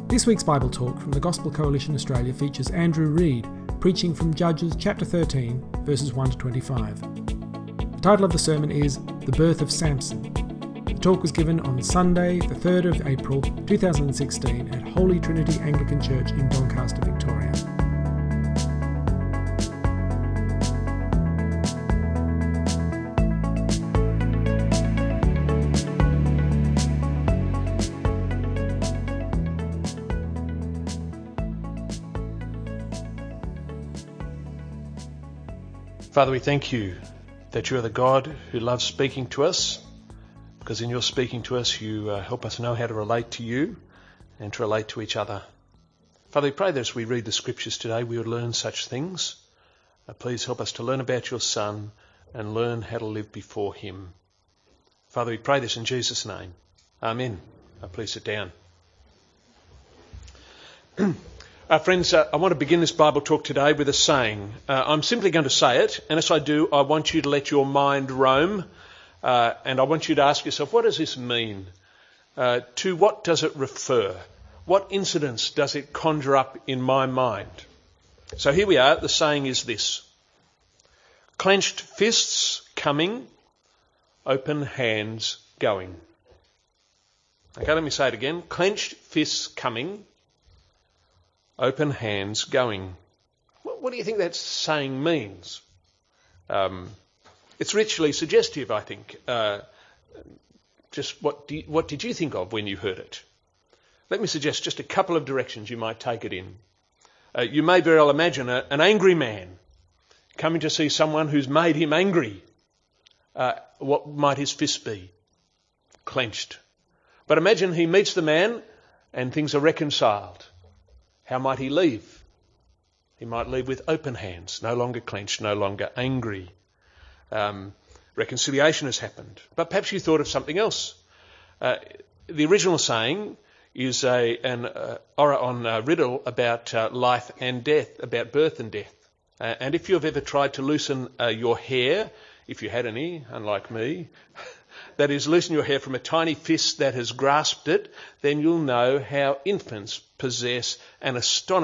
This week's Bible talk from the Gospel Coalition Australia features Andrew Reid, preaching from Judges chapter 13, verses 1 to 25. The title of the sermon is The Birth of Samson. The talk was given on Sunday, the 3rd of April 2016 at Holy Trinity Anglican Church in Doncaster, Victoria. Father, we thank you that you are the God who loves speaking to us, because in your speaking to us you help us know how to relate to you and to relate to each other. Father, we pray that as we read the scriptures today we would learn such things. Please help us to learn about your Son and learn how to live before him. Father, we pray this in Jesus' name. Amen. Please sit down. Friends, I want to begin this Bible talk today with a saying. I'm simply going to say it, and as I do, I want you to let your mind roam, and I want you to ask yourself, what does this mean? To what does it refer? What incidents does it conjure up in my mind? So here we are. The saying is this: clenched fists coming, open hands going. Okay, let me say it again. Clenched fists coming, open hands going. What do you think that saying means? It's richly suggestive, I think. Just what did you think of when you heard it? Let me suggest just a couple of directions you might take it in. You may very well imagine an angry man coming to see someone who's made him angry. What might his fist be? Clenched. But imagine he meets the man and things are reconciled. How might he leave? He might leave with open hands, no longer clenched, no longer angry. Reconciliation has happened. But perhaps you thought of something else. The original saying is an Orion riddle about life and death, about birth and death. And if you've ever tried to loosen your hair, if you had any, unlike me, that is, loosen your hair from a tiny fist that has grasped it, then you'll know how infants possess an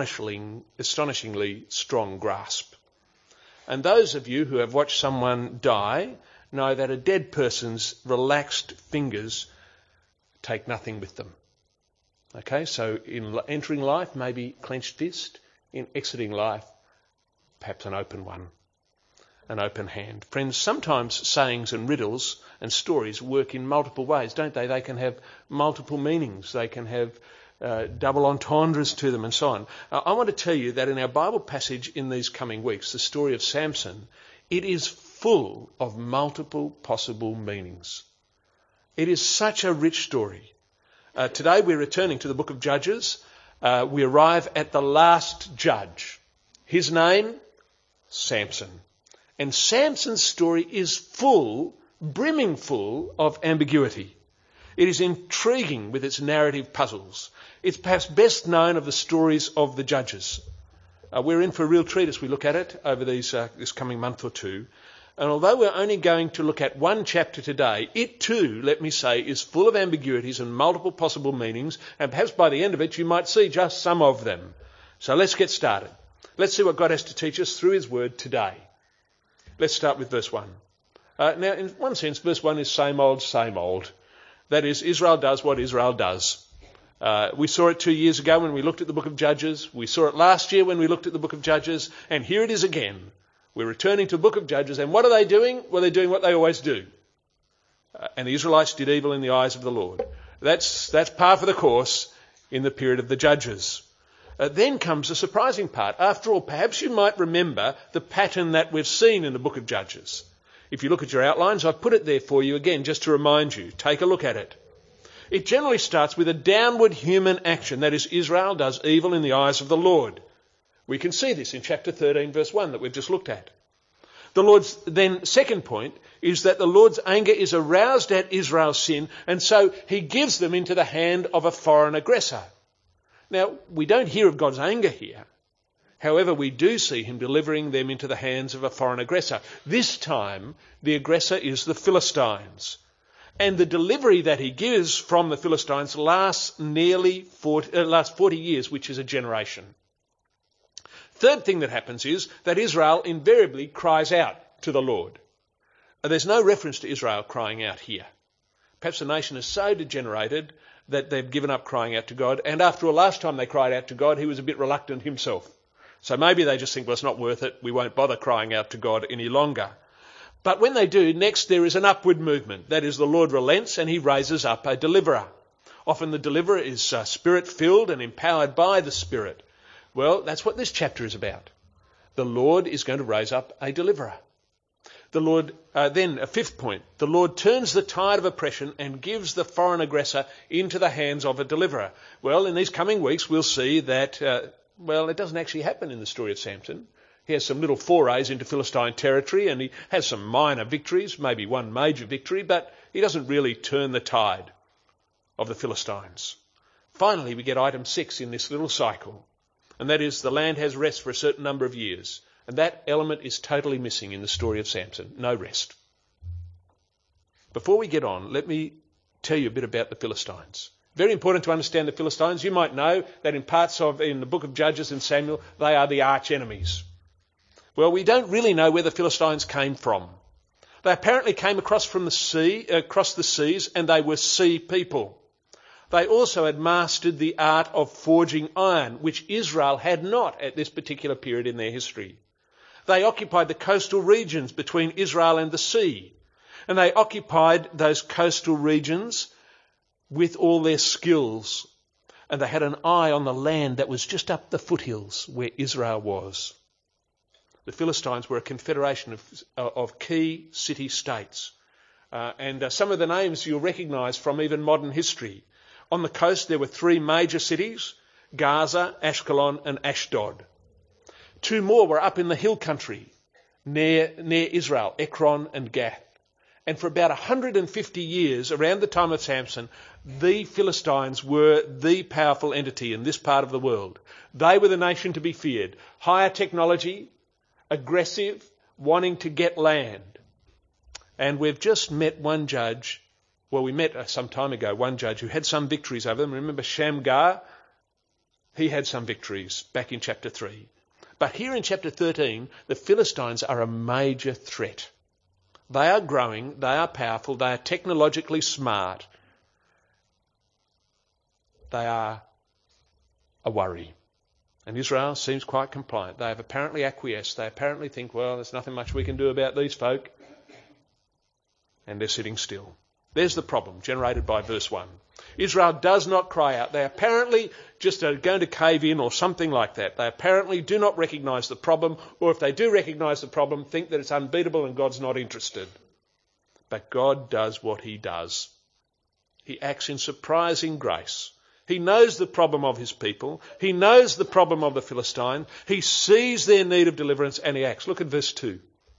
astonishingly strong grasp. And those of you who have watched someone die know that a dead person's relaxed fingers take nothing with them. Okay, so in entering life, maybe clenched fist. In exiting life, perhaps an open one. An open hand. Friends, sometimes sayings and riddles and stories work in multiple ways, don't they? They can have multiple meanings. They can have double entendres to them and so on. I want to tell you that in our Bible passage in these coming weeks, the story of Samson, it is full of multiple possible meanings. It is such a rich story. Today we're returning to the book of Judges. We arrive at the last judge. His name, Samson. And Samson's story is full, brimming full of ambiguity. It is intriguing with its narrative puzzles. It's perhaps best known of the stories of the judges. We're in for a real treat as we look at it over this coming month or two. And although we're only going to look at one chapter today, it too, let me say, is full of ambiguities and multiple possible meanings. And perhaps by the end of it, you might see just some of them. So let's get started. Let's see what God has to teach us through his word today. Let's start with verse 1. Now, in one sense, verse 1 is same old, same old. That is, Israel does what Israel does. We saw it 2 years ago when we looked at the book of Judges. We saw it last year when we looked at the book of Judges. And here it is again. We're returning to the book of Judges. And what are they doing? Well, they're doing what they always do. And the Israelites did evil in the eyes of the Lord. That's par for the course in the period of the Judges. Then comes the surprising part. After all, perhaps you might remember the pattern that we've seen in the book of Judges. If you look at your outlines, I've put it there for you again just to remind you. Take a look at it. It generally starts with a downward human action. That is, Israel does evil in the eyes of the Lord. We can see this in chapter 13, verse 1 that we've just looked at. The Lord's then second point is that the Lord's anger is aroused at Israel's sin, and so he gives them into the hand of a foreign aggressor. Now, we don't hear of God's anger here. However, we do see him delivering them into the hands of a foreign aggressor. This time, the aggressor is the Philistines. And the delivery that he gives from the Philistines lasts 40 years, which is a generation. Third thing that happens is that Israel invariably cries out to the Lord. There's no reference to Israel crying out here. Perhaps the nation is so degenerated that they've given up crying out to God, and after all, last time they cried out to God, he was a bit reluctant himself. So maybe they just think, well, it's not worth it, we won't bother crying out to God any longer. But when they do, next there is an upward movement. That is, the Lord relents and he raises up a deliverer. Often the deliverer is spirit-filled and empowered by the Spirit. Well, that's what this chapter is about. The Lord is going to raise up a deliverer. The Lord, then a fifth point, the Lord turns the tide of oppression and gives the foreign aggressor into the hands of a deliverer. Well, in these coming weeks we'll see that, it doesn't actually happen in the story of Samson. He has some little forays into Philistine territory and he has some minor victories, maybe one major victory, but he doesn't really turn the tide of the Philistines. Finally, we get item 6 in this little cycle, and that is the land has rest for a certain number of years. And that element is totally missing in the story of Samson. No rest. Before we get on, let me tell you a bit about the Philistines. Very important to understand the Philistines. You might know that in the book of Judges and Samuel, they are the arch enemies. Well, we don't really know where the Philistines came from. They apparently came across the seas, and they were sea people. They also had mastered the art of forging iron, which Israel had not at this particular period in their history. They occupied the coastal regions between Israel and the sea, and they occupied those coastal regions with all their skills, and they had an eye on the land that was just up the foothills where Israel was. The Philistines were a confederation of key city-states, and some of the names you'll recognise from even modern history. On the coast there were 3 major cities, Gaza, Ashkelon and Ashdod. 2 more were up in the hill country near Israel, Ekron and Gath. And for about 150 years, around the time of Samson, the Philistines were the powerful entity in this part of the world. They were the nation to be feared. Higher technology, aggressive, wanting to get land. And we've just met one judge, we met some time ago one judge who had some victories over them. Remember Shamgar? He had some victories back in chapter 3. But here in chapter 13, the Philistines are a major threat. They are growing, they are powerful, they are technologically smart. They are a worry. And Israel seems quite compliant. They have apparently acquiesced. They apparently think, well, there's nothing much we can do about these folk. And they're sitting still. There's the problem generated by verse 1. Israel does not cry out. They apparently just are going to cave in or something like that. They apparently do not recognise the problem, or if they do recognise the problem, think that it's unbeatable and God's not interested. But God does what he does. He acts in surprising grace. He knows the problem of his people. He knows the problem of the Philistine. He sees their need of deliverance and he acts. Look at verse 2.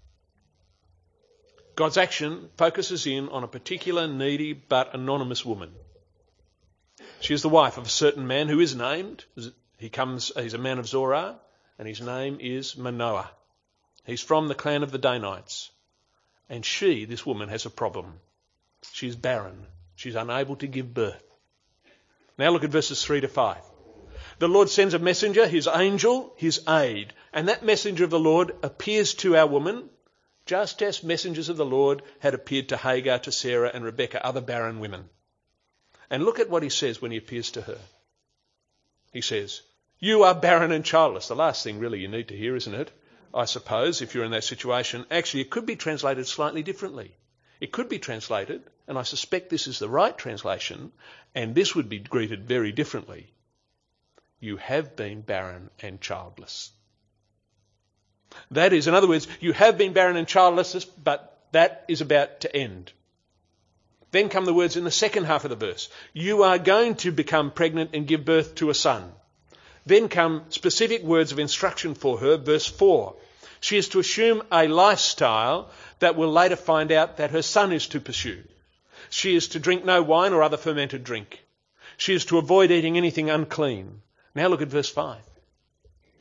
God's action focuses in on a particular needy but anonymous woman. She is the wife of a certain man who is named. He's a man of Zorah, and his name is Manoah. He's from the clan of the Danites. And this woman, has a problem. She's barren. She's unable to give birth. Now look at verses 3 to 5. The Lord sends a messenger, his angel, his aid. And that messenger of the Lord appears to our woman, just as messengers of the Lord had appeared to Hagar, to Sarah and Rebekah, other barren women. And look at what he says when he appears to her. He says, "You are barren and childless." The last thing really you need to hear, isn't it? I suppose, if you're in that situation. Actually, it could be translated slightly differently. It could be translated, and I suspect this is the right translation, and this would be greeted very differently. You have been barren and childless. That is, in other words, you have been barren and childless, but that is about to end. Then come the words in the second half of the verse. You are going to become pregnant and give birth to a son. Then come specific words of instruction for her, verse 4. She is to assume a lifestyle that will later find out that her son is to pursue. She is to drink no wine or other fermented drink. She is to avoid eating anything unclean. Now look at verse 5.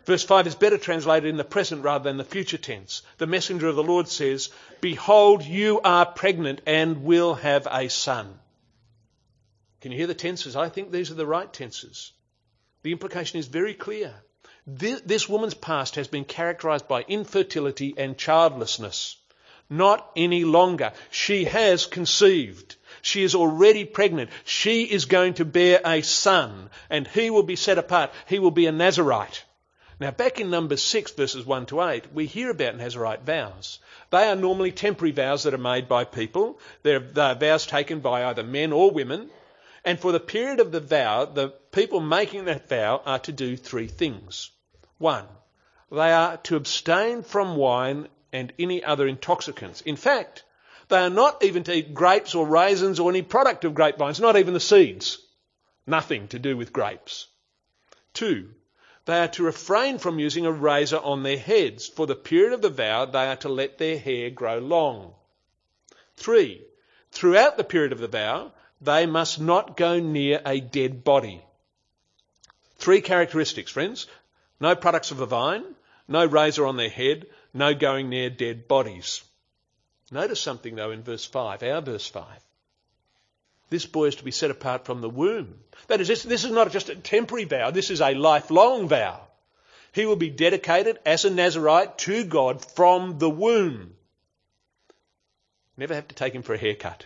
Verse 5 is better translated in the present rather than the future tense. The messenger of the Lord says, "Behold, you are pregnant and will have a son." Can you hear the tenses? I think these are the right tenses. The implication is very clear. This woman's past has been characterised by infertility and childlessness. Not any longer. She has conceived. She is already pregnant. She is going to bear a son, and he will be set apart. He will be a Nazarite. Now, back in Numbers 6, verses 1 to 8, we hear about Nazarite vows. They are normally temporary vows that are made by people. They're vows taken by either men or women. And for the period of the vow, the people making that vow are to do three things. 1, they are to abstain from wine and any other intoxicants. In fact, they are not even to eat grapes or raisins or any product of grapevines, not even the seeds. Nothing to do with grapes. 2, they are to refrain from using a razor on their heads. For the period of the vow, they are to let their hair grow long. 3, throughout the period of the vow, they must not go near a dead body. 3 characteristics, friends. No products of the vine, no razor on their head, no going near dead bodies. Notice something, though, in verse 5, our verse 5. This boy is to be set apart from the womb. That is, this is not just a temporary vow, this is a lifelong vow. He will be dedicated as a Nazarite to God from the womb. Never have to take him for a haircut.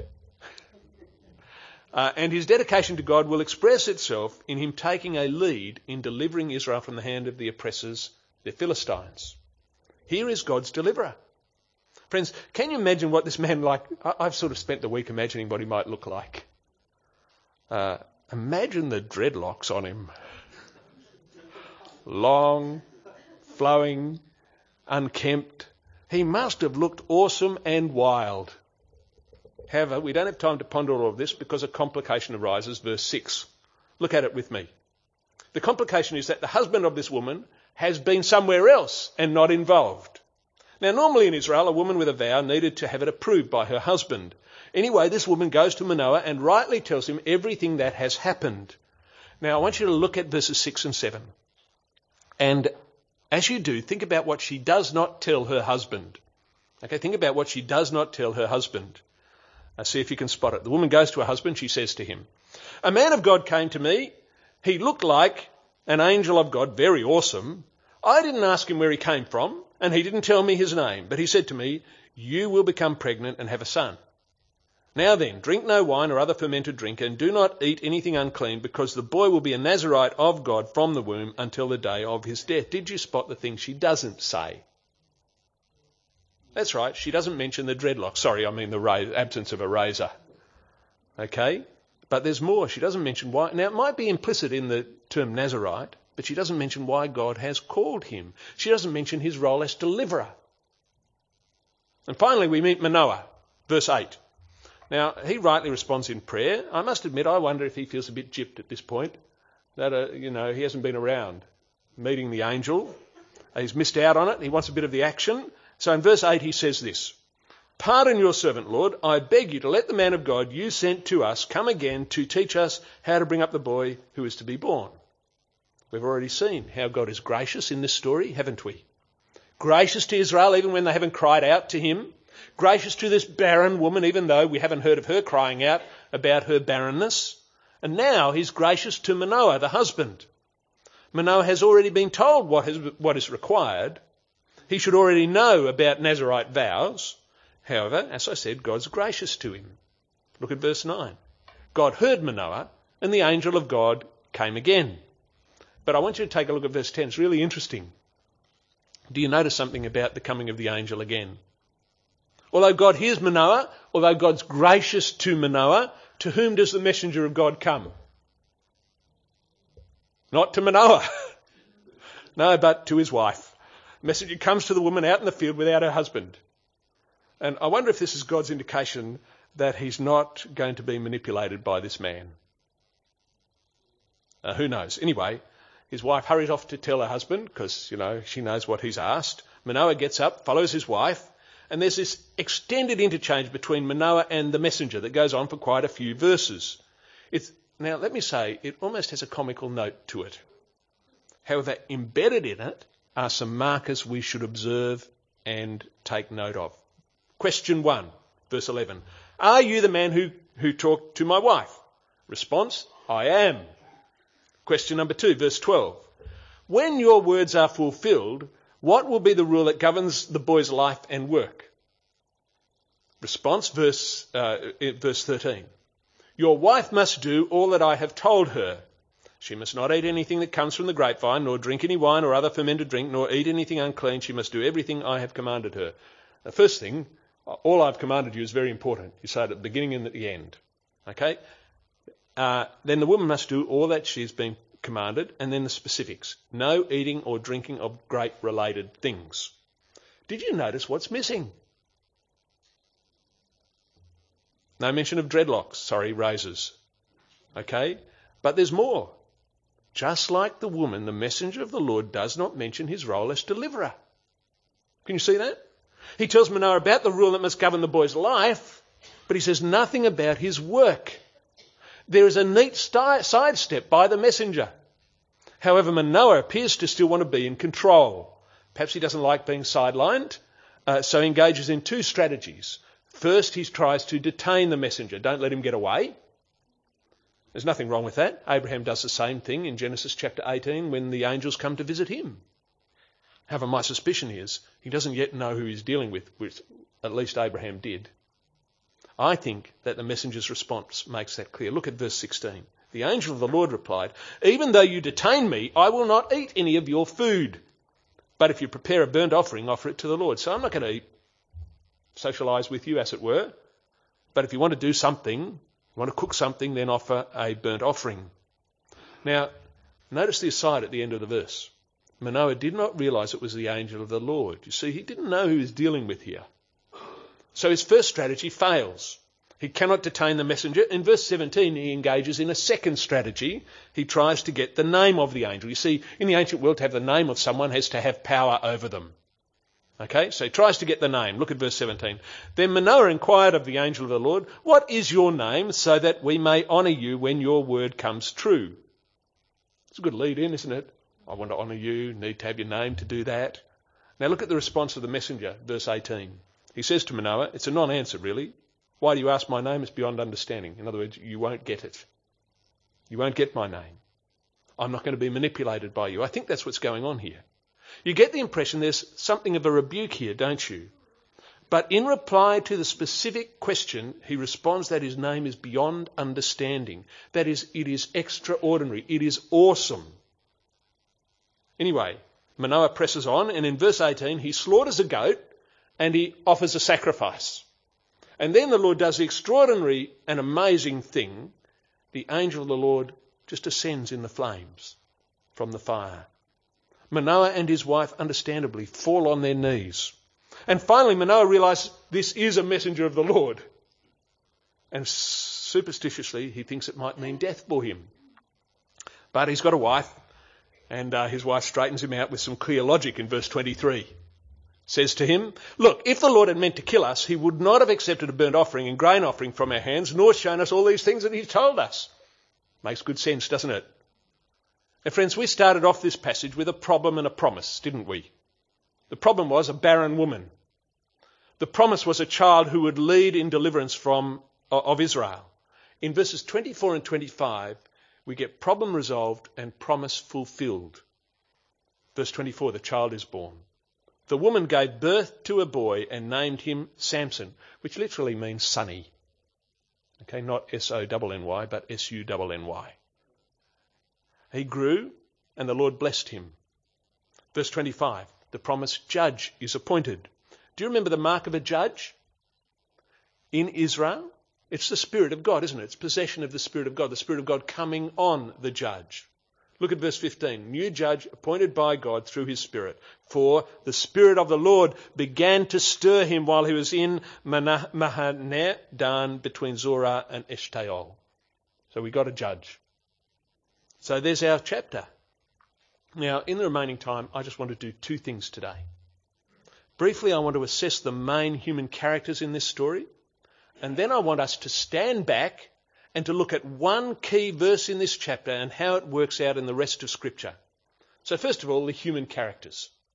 And his dedication to God will express itself in him taking a lead in delivering Israel from the hand of the oppressors, the Philistines. Here is God's deliverer. Friends, can you imagine what this man like? I've sort of spent the week imagining what he might look like. Imagine the dreadlocks on him. Long, flowing, unkempt. He must have looked awesome and wild. However, we don't have time to ponder all of this because a complication arises. Verse 6. Look at it with me. The complication is that the husband of this woman has been somewhere else and not involved. Now, normally in Israel, a woman with a vow needed to have it approved by her husband. Anyway, this woman goes to Manoah and rightly tells him everything that has happened. Now, I want you to look at verses 6 and 7. And as you do, think about what she does not tell her husband. Okay, think about what she does not tell her husband. See if you can spot it. The woman goes to her husband. She says to him, "A man of God came to me. He looked like an angel of God, very awesome. I didn't ask him where he came from, and he didn't tell me his name. But he said to me, 'You will become pregnant and have a son. Now then, drink no wine or other fermented drink, and do not eat anything unclean, because the boy will be a Nazarite of God from the womb until the day of his death.'" Did you spot the thing she doesn't say? That's right, she doesn't mention the dreadlocks. Sorry, I mean the absence of a razor. Okay? But there's more. She doesn't mention why. Now, it might be implicit in the term Nazarite, but she doesn't mention why God has called him. She doesn't mention his role as deliverer. And finally, we meet Manoah, verse 8. Now, he rightly responds in prayer. I must admit, I wonder if he feels a bit gypped at this point. That, he hasn't been around meeting the angel. He's missed out on it. He wants a bit of the action. So in verse 8 he says this, "Pardon your servant, Lord. I beg you to let the man of God you sent to us come again to teach us how to bring up the boy who is to be born." We've already seen how God is gracious in this story, haven't we? Gracious to Israel even when they haven't cried out to him. Gracious to this barren woman even though we haven't heard of her crying out about her barrenness. And now he's gracious to Manoah, the husband. Manoah has already been told what is required. He should already know about Nazarite vows. However, as I said, God's gracious to him. Look at verse 9. God heard Manoah, and the angel of God came again. But I want you to take a look at verse 10. It's really interesting. Do you notice something about the coming of the angel again? Although God hears Manoah, although God's gracious to Manoah, to whom does the messenger of God come? Not to Manoah. No, but to his wife. Messenger comes to the woman out in the field without her husband. And I wonder if this is God's indication that he's not going to be manipulated by this man. Who knows? Anyway, his wife hurries off to tell her husband because, she knows what he's asked. Manoah gets up, follows his wife, and there's this extended interchange between Manoah and the messenger that goes on for quite a few verses. Now, let me say, it almost has a comical note to it. However, embedded in it are some markers we should observe and take note of. Question 1, verse 11. Are you the man who talked to my wife? Response, I am. Question number 2, verse 12. When your words are fulfilled, what will be the rule that governs the boy's life and work? Response, verse 13. Your wife must do all that I have told her. She must not eat anything that comes from the grapevine, nor drink any wine or other fermented drink, nor eat anything unclean. She must do everything I have commanded her. The first thing, all I've commanded you is very important. You say it at the beginning and at the end. Okay? Then the woman must do all that she's been commanded, and then the specifics. No eating or drinking of grape-related things. Did you notice what's missing? No mention of dreadlocks, razors. Okay? But there's more. Just like the woman, the messenger of the Lord does not mention his role as deliverer. Can you see that? He tells Manoah about the rule that must govern the boy's life, but he says nothing about his work. There is a neat sidestep by the messenger. However, Manoah appears to still want to be in control. Perhaps he doesn't like being sidelined, so he engages in 2 strategies. First, he tries to detain the messenger. Don't let him get away. There's nothing wrong with that. Abraham does the same thing in Genesis chapter 18 when the angels come to visit him. However, my suspicion is he doesn't yet know who he's dealing with, which at least Abraham did. I think that the messenger's response makes that clear. Look at verse 16. The angel of the Lord replied, even though you detain me, I will not eat any of your food. But if you prepare a burnt offering, offer it to the Lord. So I'm not going to socialise with you, as it were. But if you want to do something, you want to cook something, then offer a burnt offering. Now, notice the aside at the end of the verse. Manoah did not realise it was the angel of the Lord. You see, he didn't know who he was dealing with here. So his first strategy fails. He cannot detain the messenger. In verse 17, he engages in a second strategy. He tries to get the name of the angel. You see, in the ancient world, to have the name of someone has to have power over them. Okay, so he tries to get the name. Look at verse 17. Then Manoah inquired of the angel of the Lord, what is your name, so that we may honour you when your word comes true? It's a good lead in, isn't it? I want to honour you, need to have your name to do that. Now look at the response of the messenger, verse 18. He says to Manoah, it's a non-answer really. Why do you ask my name? It's beyond understanding. In other words, you won't get it. You won't get my name. I'm not going to be manipulated by you. I think that's what's going on here. You get the impression there's something of a rebuke here, don't you? But in reply to the specific question, he responds that his name is beyond understanding. That is, it is extraordinary. It is awesome. Anyway, Manoah presses on, and in verse 18, he slaughters a goat and he offers a sacrifice. And then the Lord does the extraordinary and amazing thing. The angel of the Lord just ascends in the flames from the fire. Manoah and his wife understandably fall on their knees. And finally Manoah realises this is a messenger of the Lord. And superstitiously he thinks it might mean death for him. But he's got a wife, and his wife straightens him out with some clear logic in verse 23. Says to him, look, if the Lord had meant to kill us, he would not have accepted a burnt offering and grain offering from our hands, nor shown us all these things that he's told us. Makes good sense, doesn't it? Now, friends, we started off this passage with a problem and a promise, didn't we? The problem was a barren woman. The promise was a child who would lead in deliverance of Israel. In verses 24 and 25, we get problem resolved and promise fulfilled. Verse 24, the child is born. The woman gave birth to a boy and named him Samson, which literally means sunny. Okay, not S-O-N-N-Y, but S-U-N-N-Y. He grew, and the Lord blessed him. Verse 25, the promised judge is appointed. Do you remember the mark of a judge? In Israel, it's the Spirit of God, isn't it? It's possession of the Spirit of God coming on the judge. Look at verse 15. New judge appointed by God through his Spirit. For the Spirit of the Lord began to stir him while he was in Mahaneh Dan between Zorah and Eshtaol. So we got a judge. So there's our chapter. Now, in the remaining time, I just want to do 2 things today. Briefly, I want to assess the main human characters in this story. And then I want us to stand back and to look at one key verse in this chapter and how it works out in the rest of Scripture. So first of all, the human characters.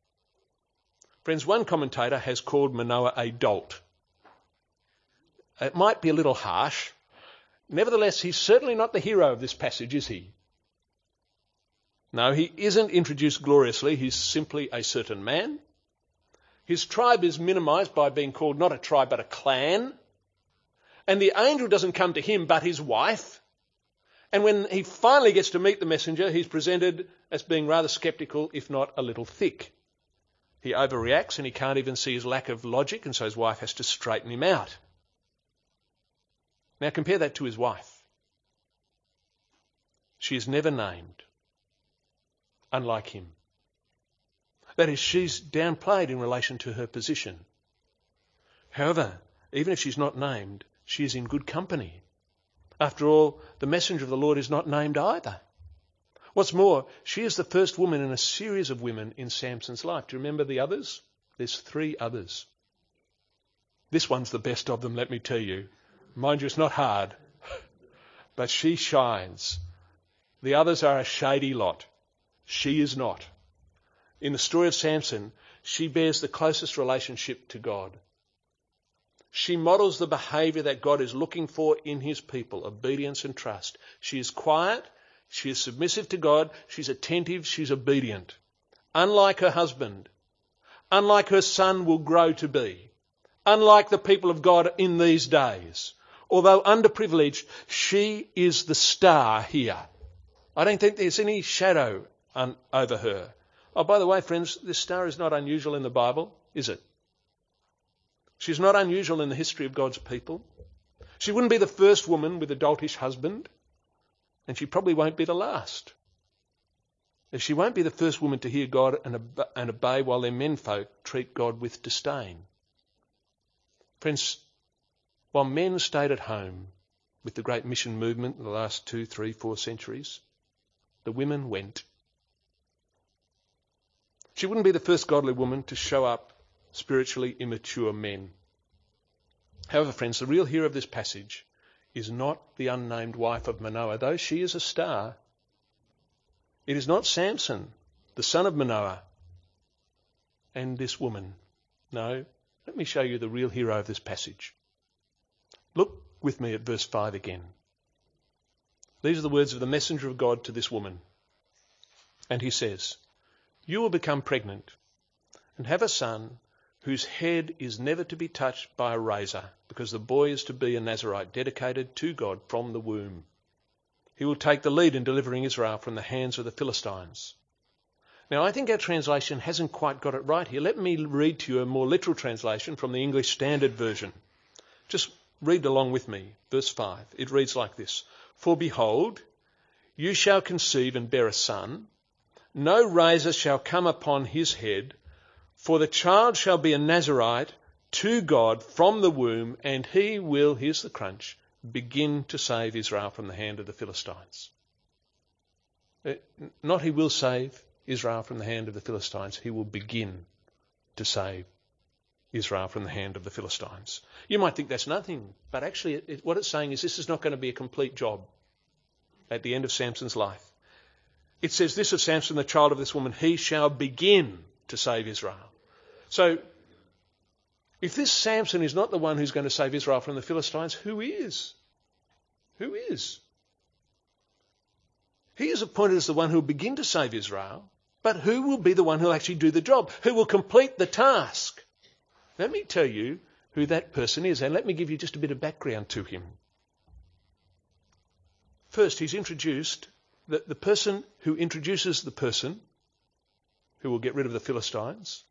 Friends, one commentator has called Manoah a dolt. It might be a little harsh. Nevertheless, he's certainly not the hero of this passage, is he? No, he isn't introduced gloriously. He's simply a certain man. His tribe is minimised by being called not a tribe but a clan. And the angel doesn't come to him but his wife. And when he finally gets to meet the messenger, he's presented as being rather sceptical, if not a little thick. He overreacts and he can't even see his lack of logic, and so his wife has to straighten him out. Now compare that to his wife. She is never named, unlike him. That is, she's downplayed in relation to her position. However, even if she's not named, she is in good company. After all, the messenger of the Lord is not named either. What's more, she is the first woman in a series of women in Samson's life. Do you remember the others? There's 3 others. This one's the best of them, let me tell you. Mind you, it's not hard, but she shines. The others are a shady lot. She is not. In the story of Samson, she bears the closest relationship to God. She models the behaviour that God is looking for in his people, obedience and trust. She is quiet, she is submissive to God, she's attentive, she's obedient. Unlike her husband, unlike her son will grow to be, unlike the people of God in these days. Although underprivileged, she is the star here. I don't think there's any shadow over her. Oh, by the way, friends, this star is not unusual in the Bible, is it? She's not unusual in the history of God's people. She wouldn't be the first woman with a doltish husband, and she probably won't be the last. She won't be the first woman to hear God and obey while their menfolk treat God with disdain. Friends, while men stayed at home with the great mission movement in the last 2, 3, 4 centuries, the women went. She wouldn't be the first godly woman to show up spiritually immature men. However, friends, the real hero of this passage is not the unnamed wife of Manoah, though she is a star. It is not Samson, the son of Manoah, and this woman. No, let me show you the real hero of this passage. Look with me at verse 5 again. These are the words of the messenger of God to this woman. And he says, "You will become pregnant and have a son whose head is never to be touched by a razor, because the boy is to be a Nazirite dedicated to God from the womb. He will take the lead in delivering Israel from the hands of the Philistines." Now, I think our translation hasn't quite got it right here. Let me read to you a more literal translation from the English Standard Version. Just read along with me. Verse 5. It reads like this. "For behold, you shall conceive and bear a son. No razor shall come upon his head, for the child shall be a Nazirite to God from the womb, and he will," here's the crunch, "begin to save Israel from the hand of the Philistines." Not he will save Israel from the hand of the Philistines, he will begin to save Israel from the hand of the Philistines. You might think that's nothing, but actually what it's saying is this is not going to be a complete job at the end of Samson's life. It says this of Samson, the child of this woman, he shall begin to save Israel. So, if this Samson is not the one who's going to save Israel from the Philistines, who is? Who is? He is appointed as the one who will begin to save Israel, but who will be the one who will actually do the job? Who will complete the task? Let me tell you who that person is, and let me give you just a bit of background to him. First, he's introduced, the person who introduces the person who will get rid of the Philistines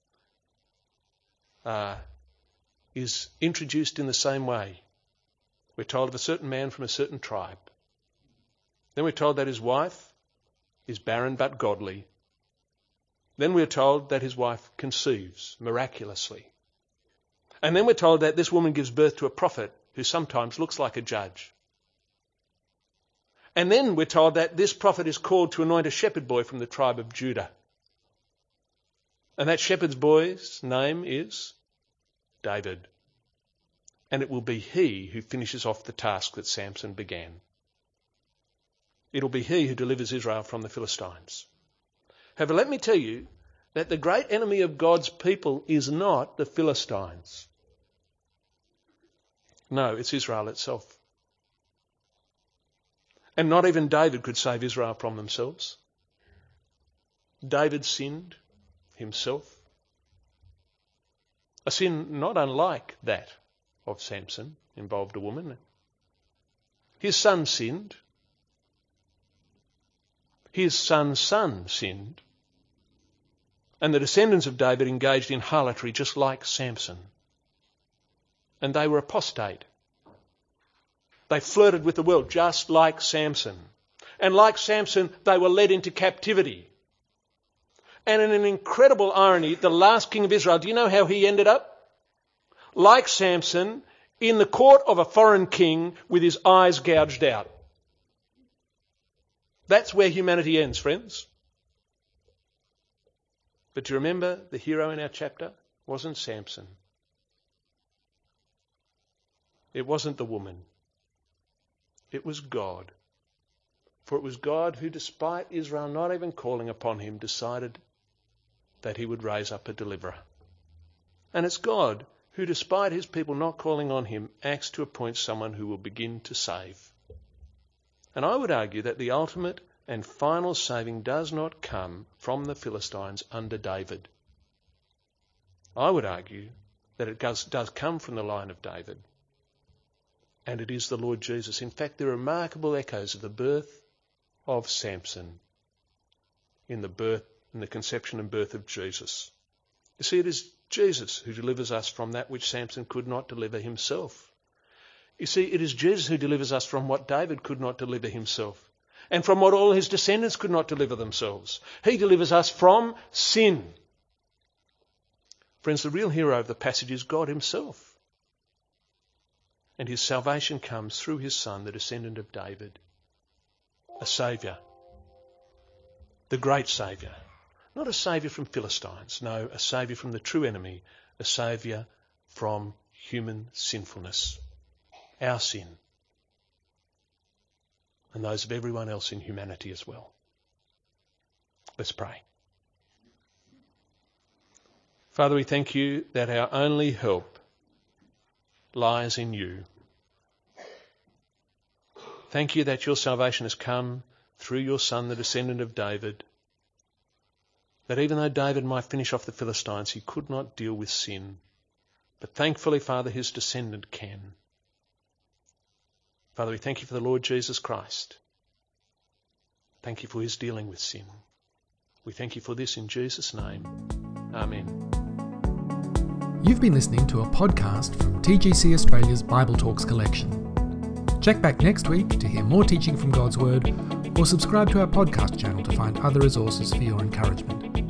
is introduced in the same way. We're told of a certain man from a certain tribe. Then we're told that his wife is barren but godly. Then we're told that his wife conceives miraculously. And then we're told that this woman gives birth to a prophet who sometimes looks like a judge. And then we're told that this prophet is called to anoint a shepherd boy from the tribe of Judah. And that shepherd's boy's name is David. And it will be he who finishes off the task that Samson began. It'll be he who delivers Israel from the Philistines. However, let me tell you that the great enemy of God's people is not the Philistines. No, it's Israel itself. And not even David could save Israel from themselves. David sinned himself. A sin not unlike that of Samson involved a woman. His son sinned. His son's son sinned. And the descendants of David engaged in harlotry just like Samson. And they were apostate. They flirted with the world just like Samson. And like Samson, they were led into captivity. And in an incredible irony, the last king of Israel, do you know how he ended up? Like Samson, in the court of a foreign king with his eyes gouged out. That's where humanity ends, friends. But do you remember the hero in our chapter? Wasn't Samson. It wasn't the woman. It was God. For it was God who, despite Israel not even calling upon him, decided that he would raise up a deliverer. And it's God who, despite his people not calling on him, acts to appoint someone who will begin to save. And I would argue that the ultimate and final saving does not come from the Philistines under David. I would argue that it does come from the line of David. And it is the Lord Jesus. In fact, there are remarkable echoes of the birth of Samson in the conception and birth of Jesus. You see, it is Jesus who delivers us from that which Samson could not deliver himself. You see, it is Jesus who delivers us from what David could not deliver himself, and from what all his descendants could not deliver themselves. He delivers us from sin. Friends, the real hero of the passage is God himself. And his salvation comes through his son, the descendant of David, a saviour, the great saviour. Not a saviour from Philistines, no, a saviour from the true enemy, a saviour from human sinfulness, our sin, and those of everyone else in humanity as well. Let's pray. Father, we thank you that our only help lies in you. Thank you that your salvation has come through your Son, the descendant of David, that even though David might finish off the Philistines, he could not deal with sin. But thankfully, Father, his descendant can. Father, we thank you for the Lord Jesus Christ. Thank you for his dealing with sin. We thank you for this in Jesus' name. Amen. You've been listening to a podcast from TGC Australia's Bible Talks collection. Check back next week to hear more teaching from God's Word, or subscribe to our podcast channel to find other resources for your encouragement.